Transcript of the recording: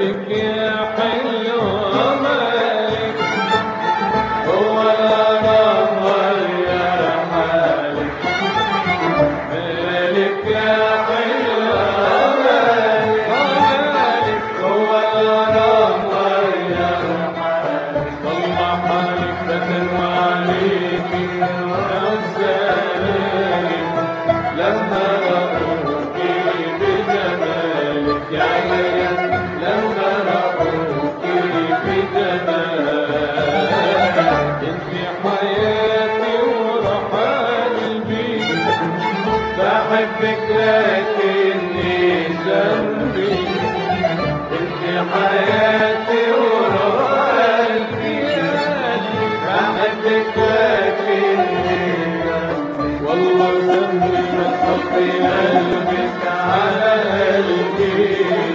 مالك يا حلوة مالك، هو الغرام يا حالك، مالك يا حلوة مالك، هو الغرام يا حالك، والله حالك فتن وعليك يا الزلالك، لما رأوك بجمالك يا عيال، لما رأوك بجمالك، انت حياتي وروح قلبي، بحبك لكني ذنبي، انت حياتي وروح قلبي، بحبك لكني ذنبي، والله ذنبي ما تحطي قلبك على قلبي.